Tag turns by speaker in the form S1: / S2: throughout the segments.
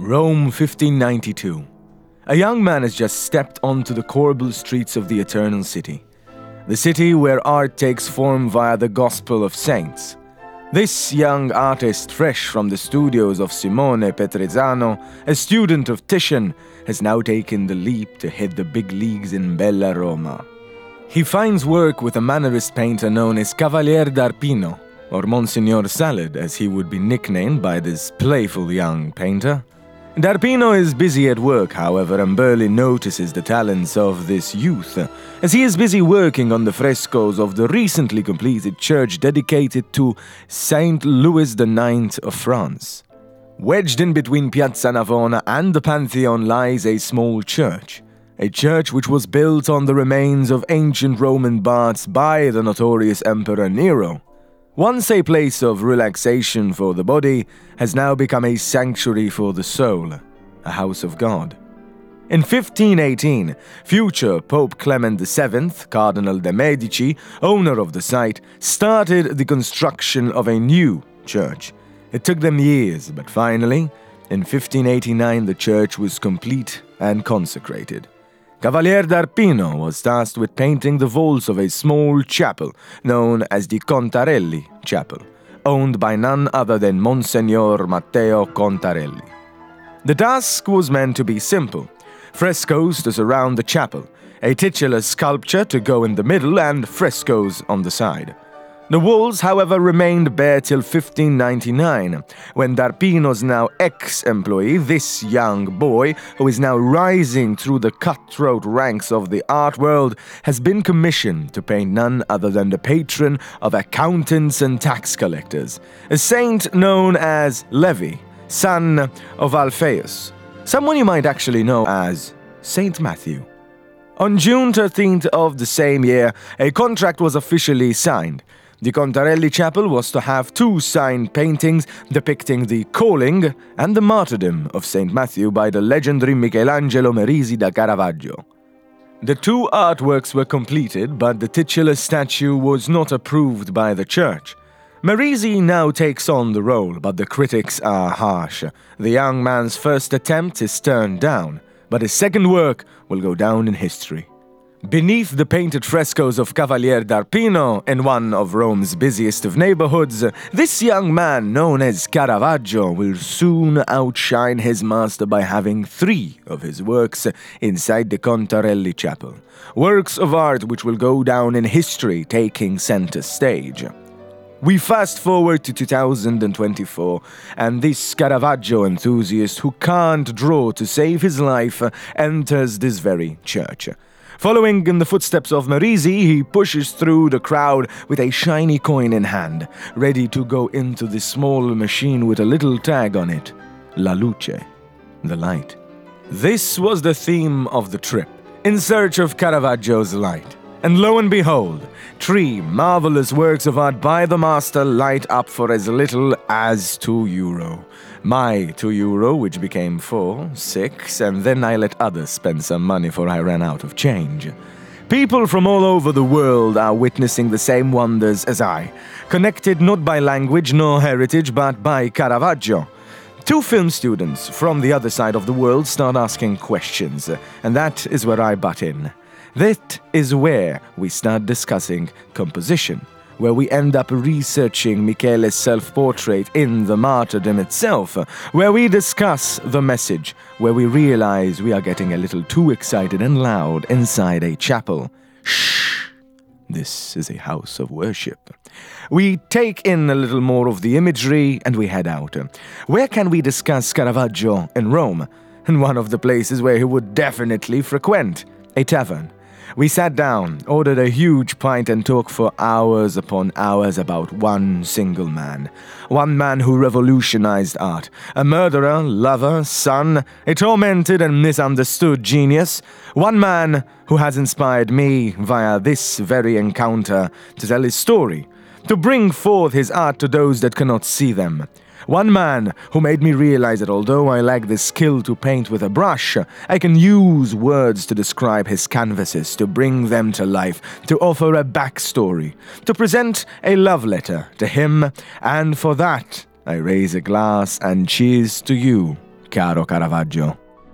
S1: Rome 1592. A young man has just stepped onto the corbel streets of the Eternal City. The city where art takes form via the Gospel of Saints. This young artist, fresh from the studios of Simone Petrezano, a student of Titian, has now taken the leap to hit the big leagues in Bella Roma. He finds work with a Mannerist painter known as Cavalier d'Arpino, or Monsignor Salad, as he would be nicknamed by this playful young painter. D'Arpino is busy at work, however, and barely notices the talents of this youth, as he is busy working on the frescoes of the recently completed church dedicated to Saint Louis IX of France. Wedged in between Piazza Navona and the Pantheon lies a small church, a church which was built on the remains of ancient Roman baths by the notorious Emperor Nero. Once a place of relaxation for the body, has now become a sanctuary for the soul, a house of God. In 1518, future Pope Clement VII, Cardinal de' Medici, owner of the site, started the construction of a new church. It took them years, but finally, in 1589 the church was complete and consecrated. Cavalier d'Arpino was tasked with painting the vaults of a small chapel known as the Contarelli Chapel, owned by none other than Monsignor Matteo Contarelli. The task was meant to be simple: frescoes to surround the chapel, a titular sculpture to go in the middle, and frescoes on the side. The walls, however, remained bare till 1599, when d'Arpino's now ex-employee, this young boy, who is now rising through the cutthroat ranks of the art world, has been commissioned to paint none other than the patron of accountants and tax collectors, a saint known as Levi, son of Alphaeus, someone you might actually know as Saint Matthew. On June 13th of the same year, a contract was officially signed. The Contarelli Chapel was to have two signed paintings depicting the calling and the martyrdom of St. Matthew by the legendary Michelangelo Merisi da Caravaggio. The two artworks were completed, but the titular statue was not approved by the church. Merisi now takes on the role, but the critics are harsh. The young man's first attempt is turned down, but his second work will go down in history. Beneath the painted frescoes of Cavalier d'Arpino, in one of Rome's busiest of neighborhoods, this young man, known as Caravaggio, will soon outshine his master by having 3 of his works inside the Contarelli Chapel. Works of art which will go down in history, taking center stage. We fast forward to 2024, and this Caravaggio enthusiast who can't draw to save his life enters this very church. Following in the footsteps of Merisi, he pushes through the crowd with a shiny coin in hand, ready to go into the small machine with a little tag on it: La Luce, the light. This was the theme of the trip, in search of Caravaggio's light. And lo and behold, 3 marvelous works of art by the master light up for as little as €2. My €2, which became 4, 6, and then I let others spend some money for I ran out of change. People from all over the world are witnessing the same wonders as I, connected not by language nor heritage, but by Caravaggio. 2 film students from the other side of the world start asking questions, and that is where I butt in. That is where we start discussing composition, where we end up researching Michele's self-portrait in the martyrdom itself, where we discuss the message, where we realize we are getting a little too excited and loud inside a chapel. Shh! This is a house of worship. We take in a little more of the imagery and we head out. Where can we discuss Caravaggio in Rome? And one of the places where he would definitely frequent, a tavern. We sat down, ordered a huge pint and talked for hours upon hours about one single man. One man who revolutionized art. A murderer, lover, son, a tormented and misunderstood genius. One man who has inspired me via this very encounter to tell his story, to bring forth his art to those that cannot see them. One man who made me realize that although I lack the skill to paint with a brush, I can use words to describe his canvases, to bring them to life, to offer a backstory, to present a love letter to him, and for that I raise a glass and cheers to you, caro Caravaggio.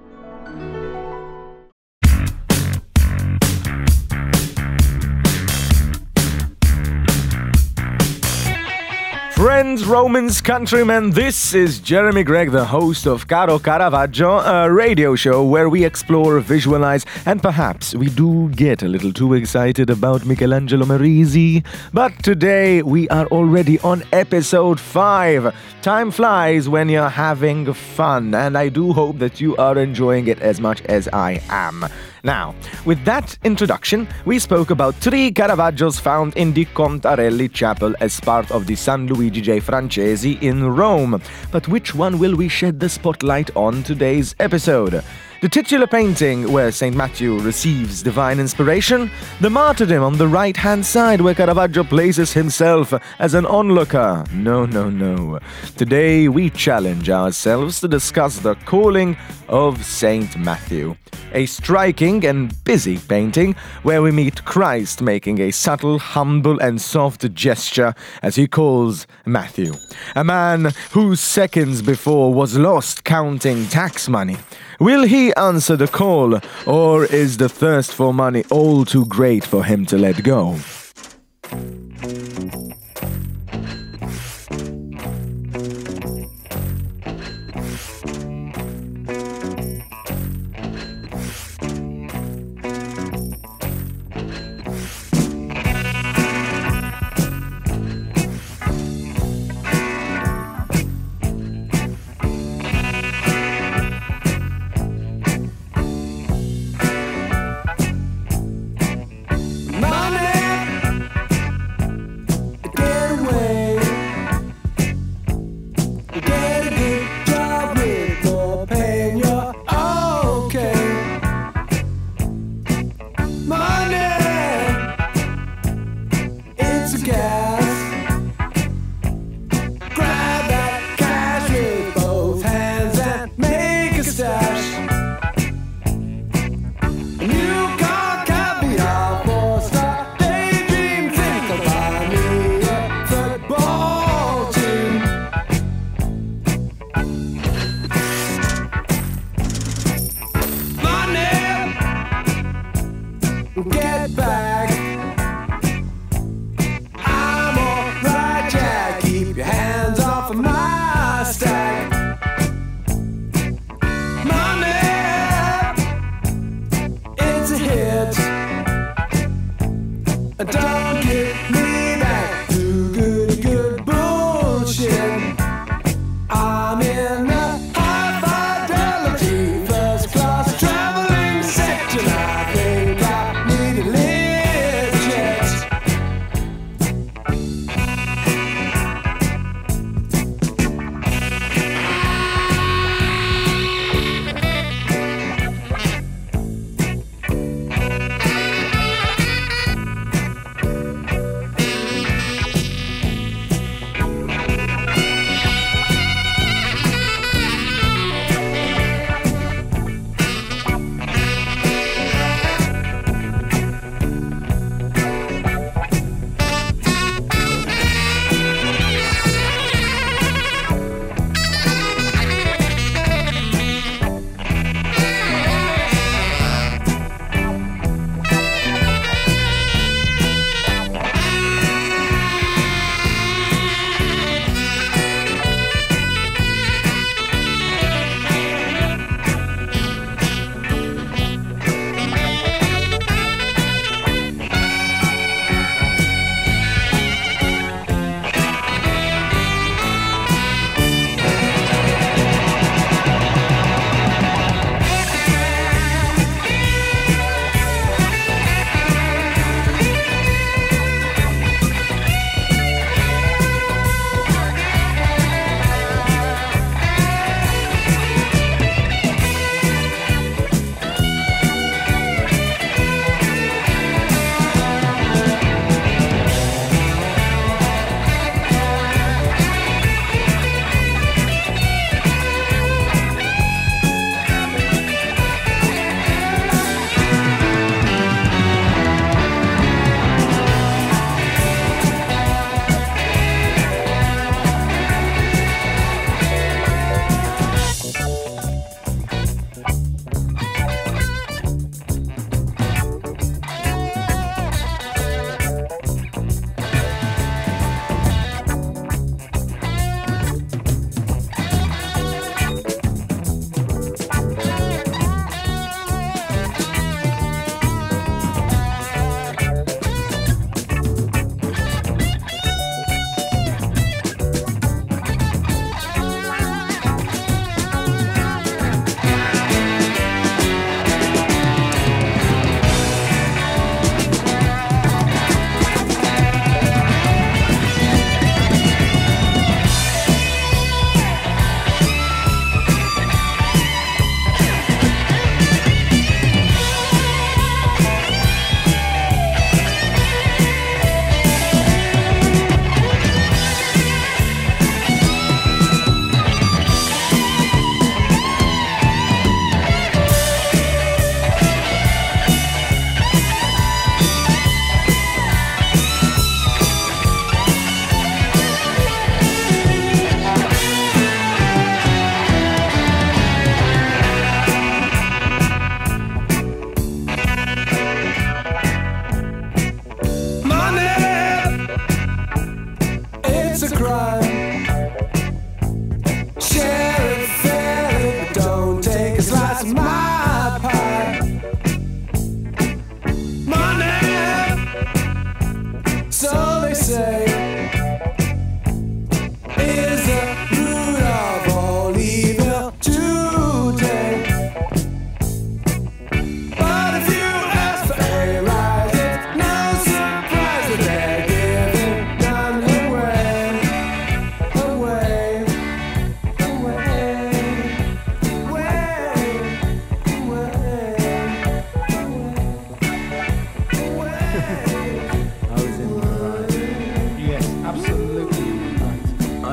S1: Friends, Romans, countrymen, this is Jeremy Gregg, the host of Caro Caravaggio, a radio show where we explore, visualize, and perhaps we do get a little too excited about Michelangelo Merisi. But today we are already on episode 5. Time flies when you're having fun, and I do hope that you are enjoying it as much as I am. Now, with that introduction, we spoke about 3 Caravaggios found in the Contarelli Chapel as part of the San Luigi J. Francesi in Rome. But which one will we shed the spotlight on today's episode? The titular painting where St. Matthew receives divine inspiration, the martyrdom on the right-hand side where Caravaggio places himself as an onlooker. No. Today we challenge ourselves to discuss the calling of St. Matthew. A striking and busy painting where we meet Christ making a subtle, humble and soft gesture as he calls Matthew, a man who seconds before was lost counting tax money. Will he answer the call, or is the thirst for money all too great for him to let go?
S2: Get back. I'm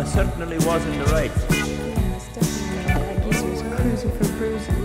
S2: I certainly was in the right.
S3: Yes, definitely. I guess he was cruising for bruising.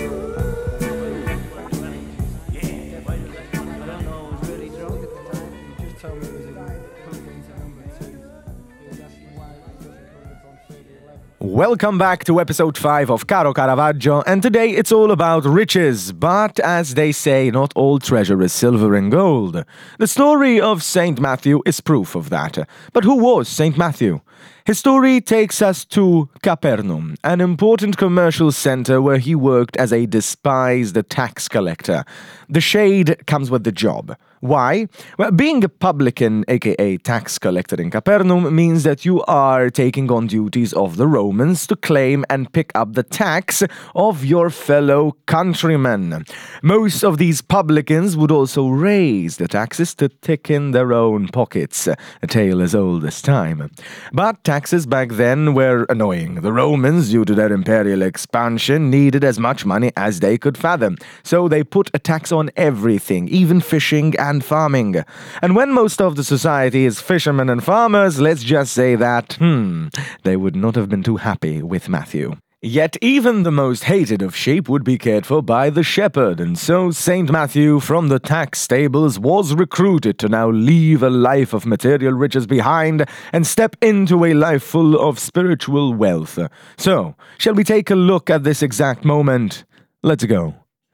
S2: I don't know, I was really drunk at the time.
S4: You just told me it was in Hooligans at number 2. He was asking why it doesn't come up on 3011.
S1: Welcome back to episode 5 of Caro Caravaggio, and today it's all about riches, but as they say, not all treasure is silver and gold. The story of Saint Matthew is proof of that. But who was Saint Matthew? His story takes us to Capernaum, an important commercial center where he worked as a despised tax collector. The shade comes with the job. Why? Well, being a publican, aka tax collector in Capernaum, means that you are taking on duties of the Romans to claim and pick up the tax of your fellow countrymen. Most of these publicans would also raise the taxes to thicken their own pockets, a tale as old as time. But taxes back then were annoying. The Romans, due to their imperial expansion, needed as much money as they could fathom, so they put a tax on everything, even fishing and farming. And when most of the society is fishermen and farmers, let's just say that, they would not have been too happy with Matthew. Yet even the most hated of sheep would be cared for by the shepherd, and so Saint Matthew from the tax stables was recruited to now leave a life of material riches behind and step into a life full of spiritual wealth. So, shall we take a look at this exact moment? Let's go.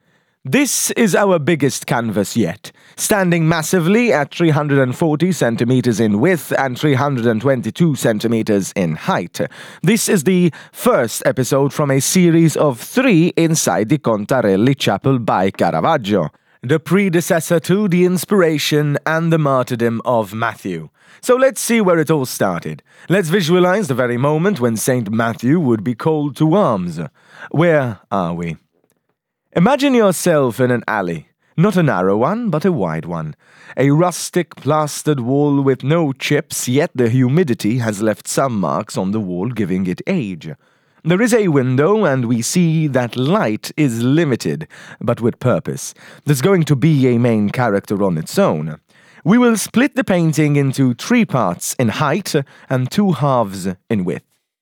S1: This is our biggest canvas yet, standing massively at 340 centimeters in width and 322 centimeters in height. This is the first episode from a series of 3 inside the Contarelli Chapel by Caravaggio, the predecessor to the inspiration and the martyrdom of Matthew. So let's see where it all started. Let's visualize the very moment when Saint Matthew would be called to arms. Where are we? Imagine yourself in an alley, not a narrow one, but a wide one. A rustic plastered wall with no chips, yet the humidity has left some marks on the wall, giving it age. There is a window, and we see that light is limited, but with purpose. There's going to be a main character on its own. We will split the painting into 3 parts in height and 2 halves in width.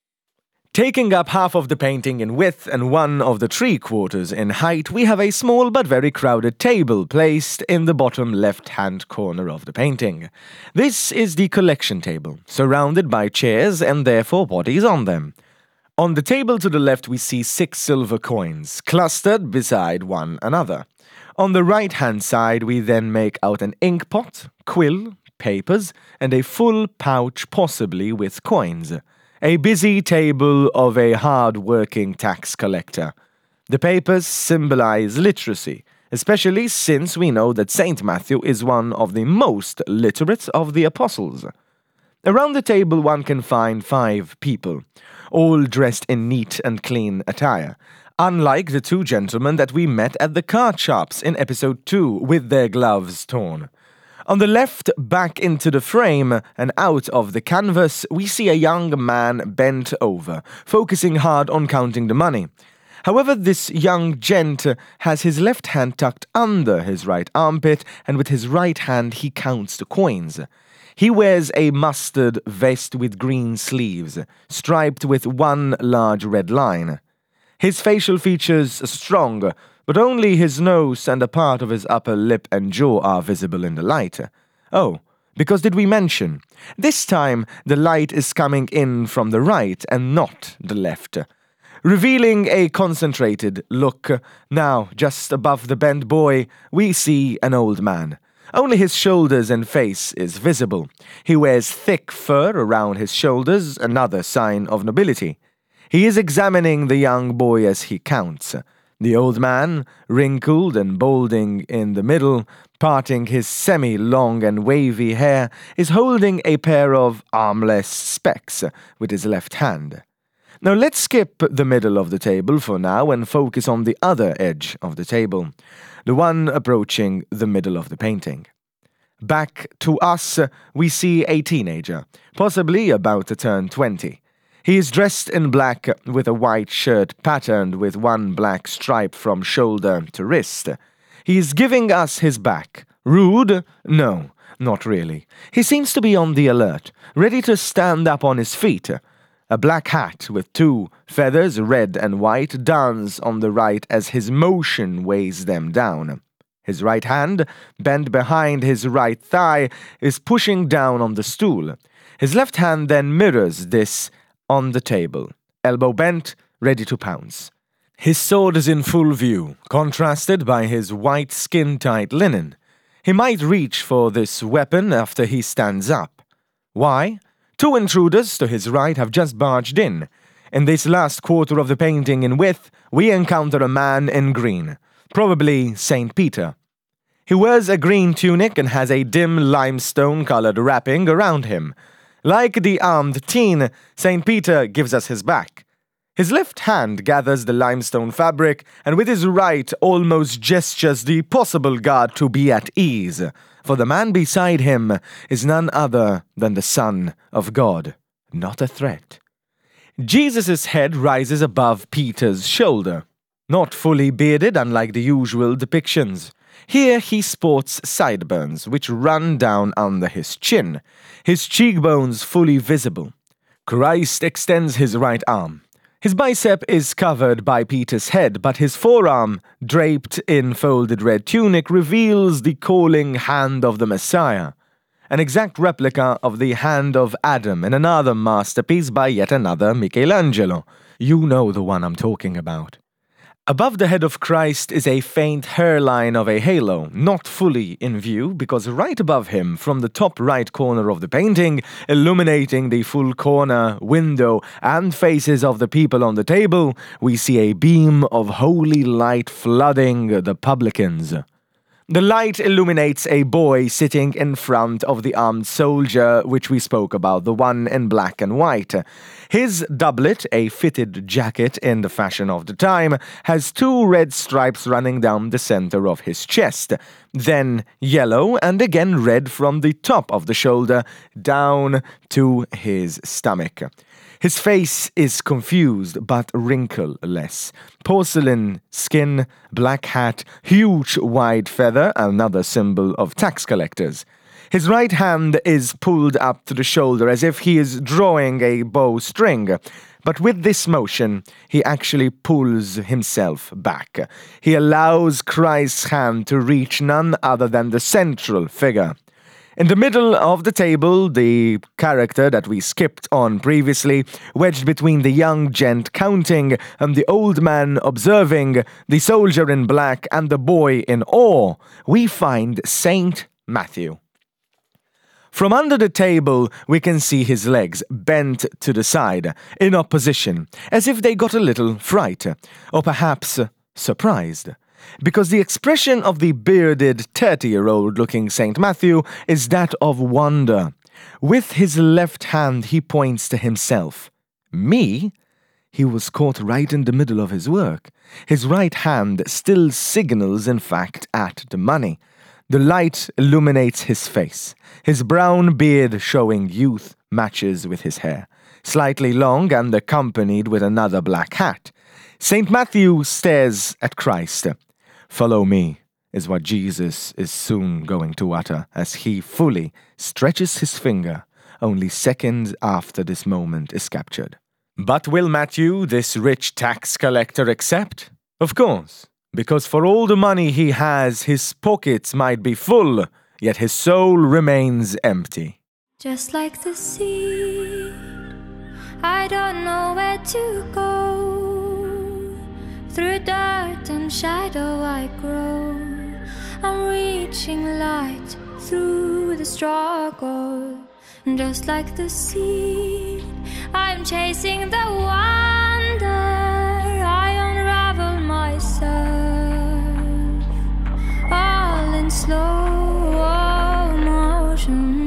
S1: Taking up half of the painting in width and 1 of the 3/4 in height, we have a small but very crowded table placed in the bottom left-hand corner of the painting. This is the collection table, surrounded by chairs and therefore bodies on them. On the table to the left we see 6 silver coins, clustered beside one another. On the right-hand side we then make out an ink pot, quill, papers, and a full pouch possibly with coins. A busy table of a hard-working tax collector. The papers symbolize literacy, especially since we know that Saint Matthew is one of the most literate of the apostles. Around the table one can find 5 people, all dressed in neat and clean attire, unlike the 2 gentlemen that we met at the card shops in episode 2 with their gloves torn. On the left, back into the frame and out of the canvas, we see a young man bent over, focusing hard on counting the money. However, this young gent has his left hand tucked under his right armpit, and with his right hand he counts the coins. He wears a mustard vest with green sleeves, striped with 1 large red line. His facial features are strong, but only his nose and a part of his upper lip and jaw are visible in the light. Oh, because did we mention? This time the light is coming in from the right and not the left, revealing a concentrated look. Now, just above the bent boy, we see an old man. Only his shoulders and face is visible. He wears thick fur around his shoulders, another sign of nobility. He is examining the young boy as he counts. The old man, wrinkled and balding in the middle, parting his semi-long and wavy hair, is holding a pair of armless specs with his left hand. Now let's skip the middle of the table for now and focus on the other edge of the table, the one approaching the middle of the painting. Back to us, we see a teenager, possibly about to turn 20. He is dressed in black with a white shirt patterned with 1 black stripe from shoulder to wrist. He is giving us his back. Rude? No, not really. He seems to be on the alert, ready to stand up on his feet. A black hat with 2 feathers, red and white, dance on the right as his motion weighs them down. His right hand, bent behind his right thigh, is pushing down on the stool. His left hand then mirrors this on the table, elbow bent, ready to pounce. His sword is in full view, contrasted by his white skin-tight linen. He might reach for this weapon after he stands up. Why? 2 intruders to his right have just barged in. In this last quarter of the painting in width, we encounter a man in green, probably Saint Peter. He wears a green tunic and has a dim limestone-colored wrapping around him. Like the armed teen, Saint Peter gives us his back. His left hand gathers the limestone fabric, and with his right almost gestures the possible God to be at ease, for the man beside him is none other than the Son of God, not a threat. Jesus' head rises above Peter's shoulder, not fully bearded unlike the usual depictions. Here he sports sideburns, which run down under his chin, his cheekbones fully visible. Christ extends his right arm. His bicep is covered by Peter's head, but his forearm, draped in folded red tunic, reveals the calling hand of the Messiah, an exact replica of the hand of Adam in another masterpiece by yet another Michelangelo. You know the one I'm talking about. Above the head of Christ is a faint hairline of a halo, not fully in view, because right above him, from the top right corner of the painting, illuminating the full corner, window, and faces of the people on the table, we see a beam of holy light flooding the publicans. The light illuminates a boy sitting in front of the armed soldier, which we spoke about, the one in black and white. His doublet, a fitted jacket in the fashion of the time, has 2 red stripes running down the center of his chest, then yellow and again red from the top of the shoulder down to his stomach. His face is confused but wrinkleless. Porcelain skin, black hat, huge wide feather, another symbol of tax collectors. His right hand is pulled up to the shoulder as if he is drawing a bowstring. But with this motion, he actually pulls himself back. He allows Christ's hand to reach none other than the central figure. In the middle of the table, the character that we skipped on previously, wedged between the young gent counting and the old man observing, the soldier in black and the boy in awe, we find Saint Matthew. From under the table, we can see his legs bent to the side, in opposition, as if they got a little fright, or perhaps surprised. Because the expression of the bearded 30-year-old looking St. Matthew is that of wonder. With his left hand he points to himself. Me? He was caught right in the middle of his work. His right hand still signals, in fact, at the money. The light illuminates his face. His brown beard, showing youth, matches with his hair, slightly long and accompanied with another black hat. St. Matthew stares at Christ. "Follow me," is what Jesus is soon going to utter as he fully stretches his finger, only seconds after this moment is captured. But will Matthew, this rich tax collector, accept? Of course, because for all the money he has, his pockets might be full, yet his soul remains empty.
S5: Just like the sea, I don't know where to go. Through dirt and shadow I grow. I'm reaching light through the struggle. Just like the sea, I'm chasing the wonder. I unravel myself, all in slow motion.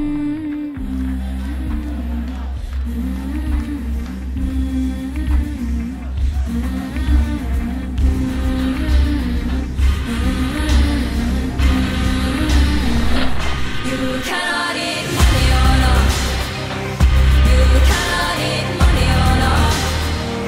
S5: You cannot eat money on earth. You cannot eat money on earth.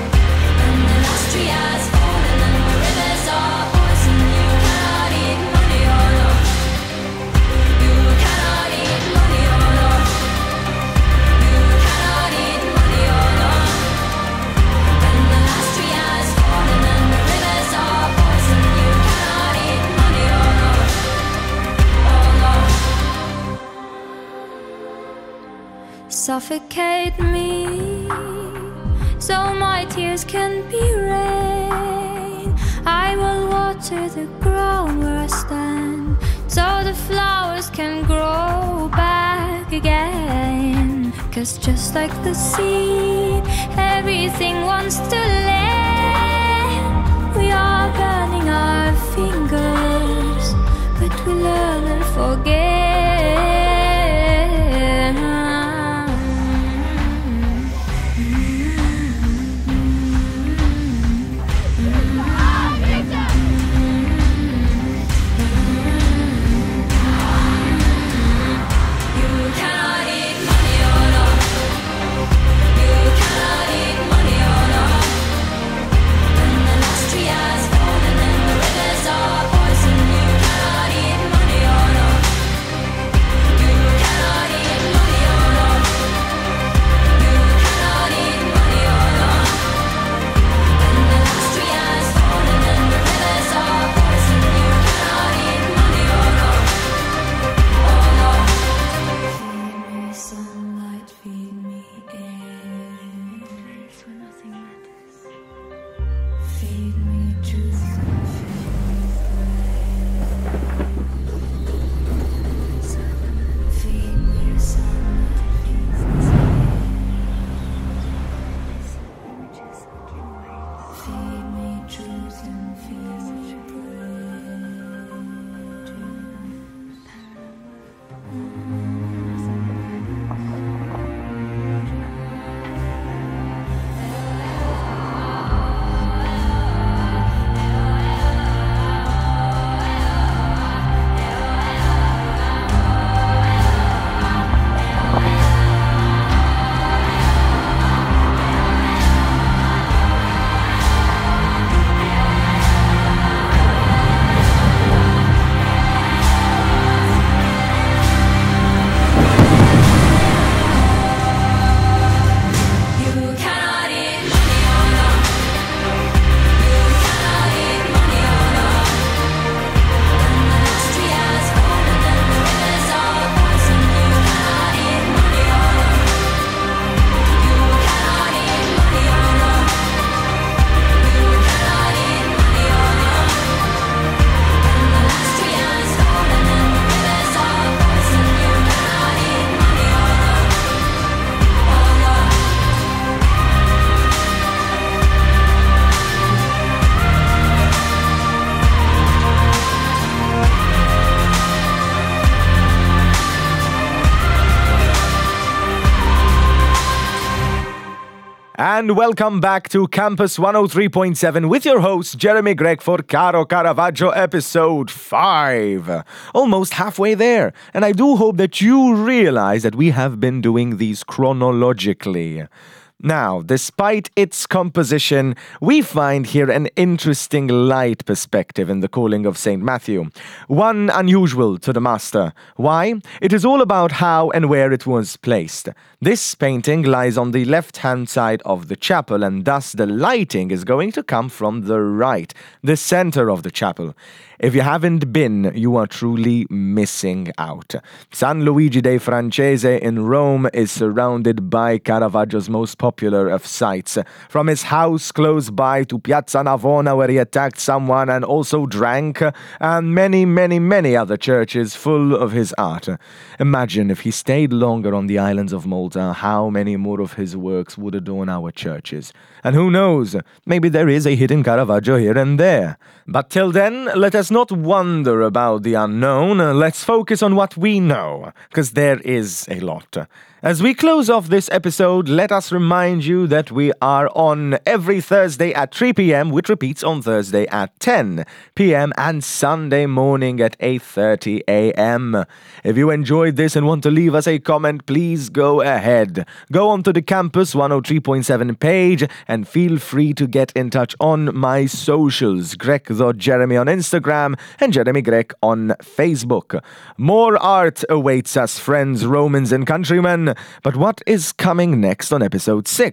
S5: suffocate me, so my tears can be rain. I will water the ground where I stand, so the flowers can grow back again. 'Cause just like the seed, everything wants to land. We are burning our fingers, but we learn and forget.
S1: And welcome back to Campus 103.7 with your host, Jeremy Gregg, for Caro Caravaggio episode 5. Almost halfway there. And I do hope that you realize that we have been doing these chronologically. Now, despite its composition, we find here an interesting light perspective in the calling of St. Matthew, one unusual to the master. Why? It is all about how and where it was placed. This painting lies on the left-hand side of the chapel, and thus the lighting is going to come from the right, the center of the chapel. If you haven't been, you are truly missing out. San Luigi dei Francese in Rome is surrounded by Caravaggio's most popular of sites. From his house close by to Piazza Navona, where he attacked someone and also drank, and many, many, many other churches full of his art. Imagine if he stayed longer on the islands of Malta, how many more of his works would adorn our churches. And who knows, maybe there is a hidden Caravaggio here and there. But till then, let us not wonder about the unknown. Let's focus on what we know, because there is a lot. As we close off this episode, let us remind you that we are on every Thursday at 3 p.m, which repeats on Thursday at 10 p.m, and Sunday morning at 8:30 a.m. If you enjoyed this and want to leave us a comment, please go ahead. Go onto the Campus 103.7 page and feel free to get in touch on my socials, Greg.Jeremy on Instagram and Jeremy Gregg on Facebook. More art awaits us, friends, Romans and countrymen. But what is coming next on episode 6?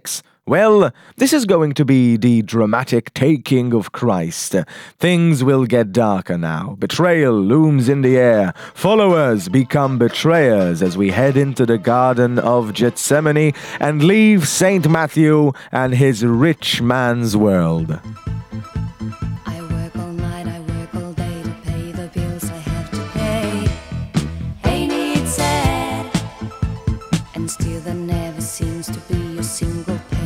S1: Well, this is going to be the dramatic taking of Christ. Things will get darker now. Betrayal looms in the air. Followers become betrayers as we head into the Garden of Gethsemane and leave St. Matthew and his rich man's world.
S6: I work all night, I work all day to pay the bills I have to pay. Ain't it sad? And still there never seems to be a single penny